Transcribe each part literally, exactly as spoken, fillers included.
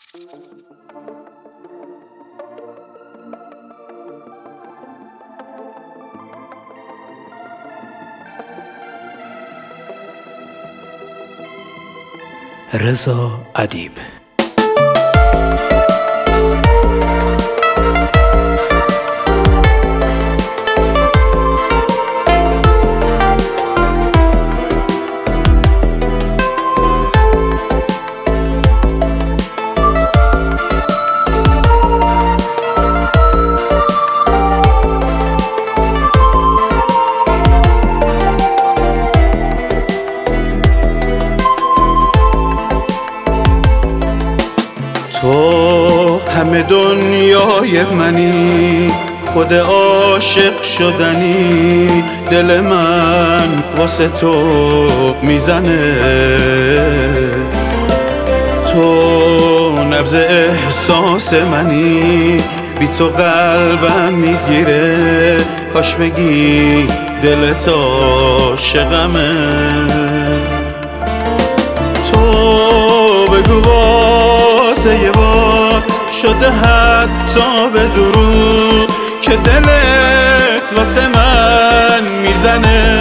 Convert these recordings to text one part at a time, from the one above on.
رضا ادیب. تو همه دنیای منی، خود عاشق شدنی، دل من واسه تو میزنه. تو نبض احساس منی، بی تو قلبم میگیره، کاش بگی دلت عاشقمه. تو بگو واسه یه بار شده حتی به دروغ که دلت واسه من میزنه.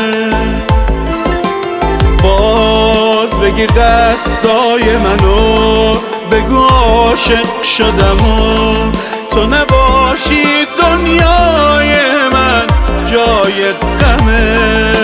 باز بگیر دستای منو، بگو عاشق شدم و تو نباشی دنیای من جای غمه.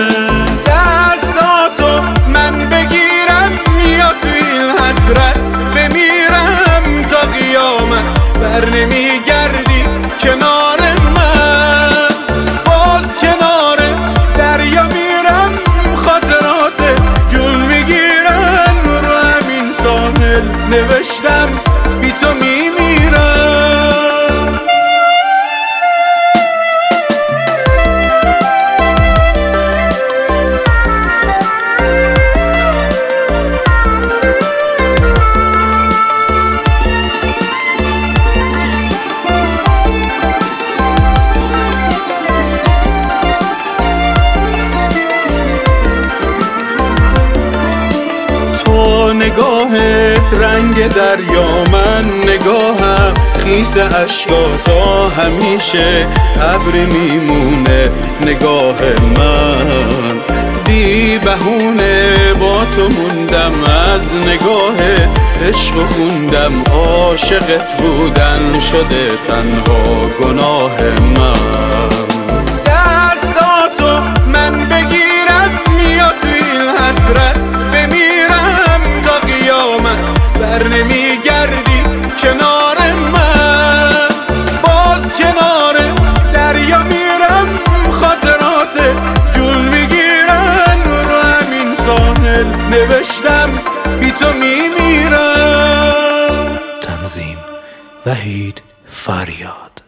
دستاتو من بگیرم یا تو این حسرت بمیرم تا قیامت، بر نمیگردی کنار من. باز کنار دریا میرم، خاطرات جون میگیرن، رو همین ساحل نوشتم بی تو میمیرم. نگاهت رنگ دریا، من نگاهم خیس اشکا، تا همیشه ابری میمونه نگاه من. بی بهونه با تو موندم، از نگاه عشق خوندم، عاشقت بودن شده تنها گناه من. دستاتو من بگیرم یا تو این حسرت بمیرم تا قیامت، بر نمیگردی کنار من. باز کنار دریا میرم، خاطرات جون میگیرن، رو همین ساحل نوشتم بی تو میمیرم. تنظیم وحید فریاد.